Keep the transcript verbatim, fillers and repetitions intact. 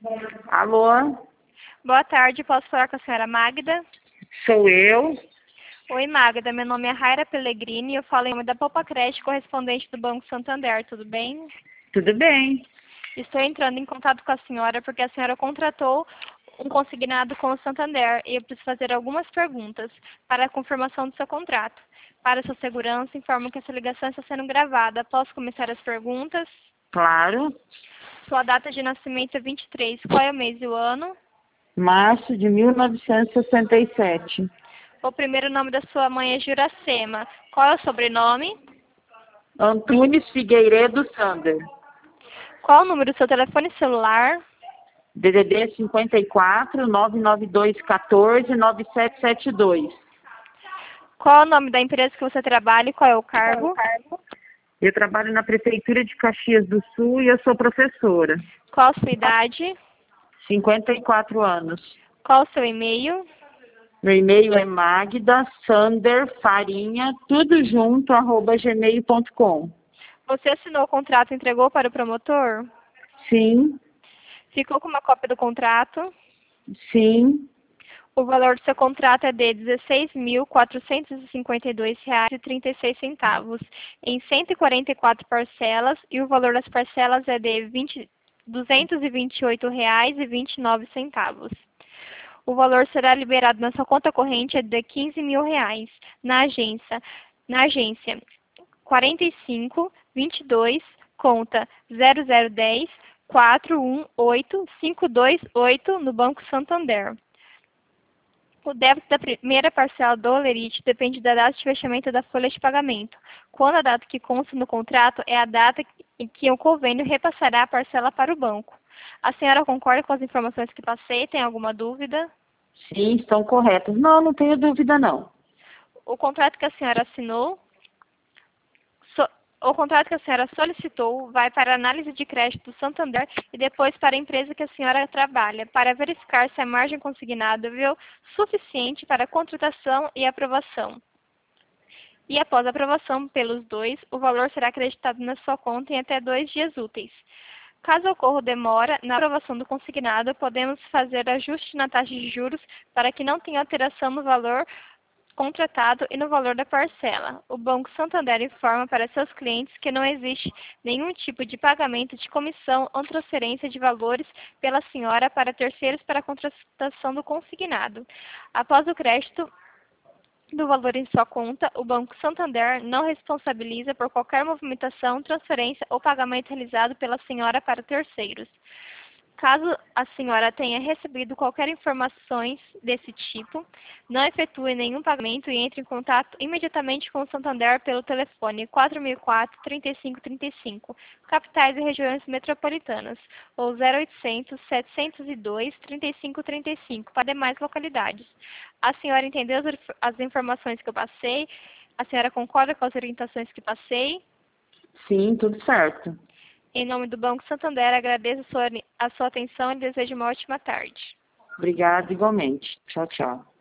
Alô? Boa tarde, posso falar com a senhora Magda? Sou eu. Oi, Magda, meu nome é Raira Pellegrini e eu falo em nome da Poupa Crédito, correspondente do Banco Santander, tudo bem? Tudo bem? Estou entrando em contato com a senhora porque a senhora contratou um consignado com o Santander e eu preciso fazer algumas perguntas para a confirmação do seu contrato. Para sua segurança, informo que essa ligação está sendo gravada. Posso começar as perguntas? Claro. Sua data de nascimento é vinte e três. Qual é o mês e o ano? Março de mil novecentos e sessenta e sete. O primeiro nome da sua mãe é Juracema. Qual é o sobrenome? Antunes Figueiredo Sander. Qual o número do seu telefone celular? D D D cinquenta e quatro, nove nove dois um quatro, nove sete sete dois. Qual o nome da empresa que você trabalha e qual é o cargo? Eu trabalho na Prefeitura de Caxias do Sul e eu sou professora. Qual a sua idade? cinquenta e quatro anos. Qual o seu e-mail? Meu e-mail é magda sander farinha, tudo junto, arroba gmail ponto com. Você assinou o contrato e entregou para o promotor? Sim, Ficou com uma cópia do contrato? sim, O valor do seu contrato é de dezesseis mil quatrocentos e cinquenta e dois reais e trinta e seis centavos em cento e quarenta e quatro parcelas e o valor das parcelas é de duzentos e vinte e oito reais e vinte e nove centavos. O valor será liberado na sua conta corrente é de quinze mil reais na agência, na agência quarenta e cinco, vinte e dois, conta zero zero um zero, quatro um oito, cinco dois oito no Banco Santander. O débito da primeira parcela do Olerite depende da data de fechamento da folha de pagamento, quando a data que consta no contrato é a data em que o convênio repassará a parcela para o banco. A senhora concorda com as informações que passei? Tem alguma dúvida? sim, estão corretas. Não, não tenho dúvida não. O contrato que a senhora assinou, so, o contrato que a senhora solicitou vai para a análise de crédito do Santander e depois para a empresa que a senhora trabalha, para verificar se a margem consignada é suficiente para a contratação e aprovação. E após a aprovação pelos dois, o valor será acreditado na sua conta em até dois dias úteis. Caso ocorra demora na aprovação do consignado, podemos fazer ajuste na taxa de juros para que não tenha alteração no valor contratado e no valor da parcela. O Banco Santander informa para seus clientes que não existe nenhum tipo de pagamento de comissão ou transferência de valores pela senhora para terceiros para a contratação do consignado. Após o crédito do valor em sua conta, o Banco Santander não responsabiliza por qualquer movimentação, transferência ou pagamento realizado pela senhora para terceiros. Caso a senhora tenha recebido qualquer informações desse tipo, não efetue nenhum pagamento e entre em contato imediatamente com o Santander pelo telefone quatro mil e quatro, trinta e cinco trinta e cinco, capitais e regiões metropolitanas, ou zero oitocentos, setecentos e dois, trinta e cinco trinta e cinco, para demais localidades. A senhora entendeu as, as informações que eu passei? A senhora concorda com as orientações que passei? Sim, tudo certo. Em nome do Banco Santander, agradeço a sua, a sua atenção e desejo uma ótima tarde. Obrigada igualmente. Tchau, tchau.